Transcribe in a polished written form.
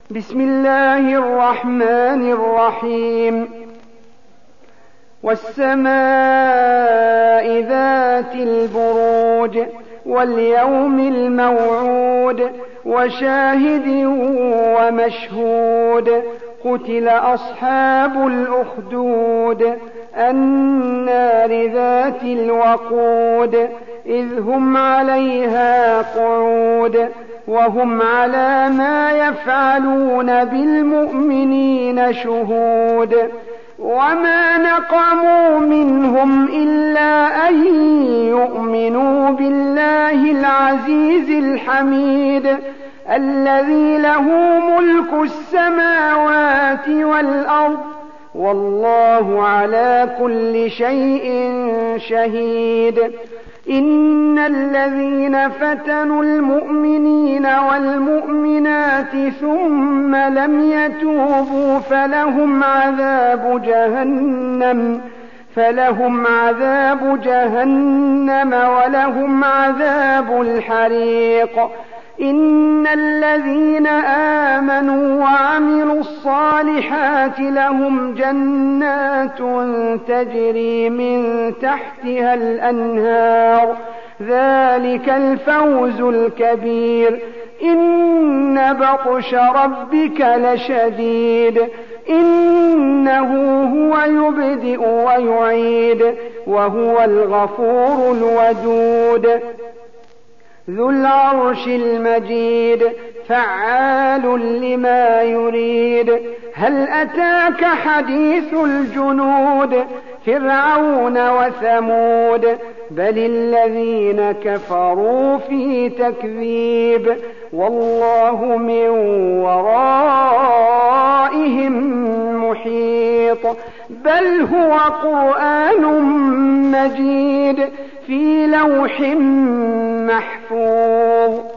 بسم الله الرحمن الرحيم والسماء ذات البروج واليوم الموعود وشاهد ومشهود قتل أصحاب الأخدود النار ذات الوقود إذ هم عليها قعود وهم على ما يفعلون بالمؤمنين شهود وما نقموا منهم إلا أن يؤمنوا بالله العزيز الحميد الذي له ملك السماوات والأرض والله على كل شيء شهيد إن الذين فتنوا المؤمنين والمؤمنات ثم لم يتوبوا فلهم عذاب جهنم ولهم عذاب الحريق إن الذين آمنوا وعملوا الصالحات لهم جنات تجري من تحتها الأنهار ذلك الفوز الكبير إن بطش ربك لشديد إنه هو يبدئ ويعيد وهو الغفور الودود ذو العرش المجيد فعال لما يريد هل أتاك حديث الجنود فرعون وثمود بل الذين كفروا في تكذيب والله من ورائهم محيط بل هو قرآن مجيد في لوح محفوظ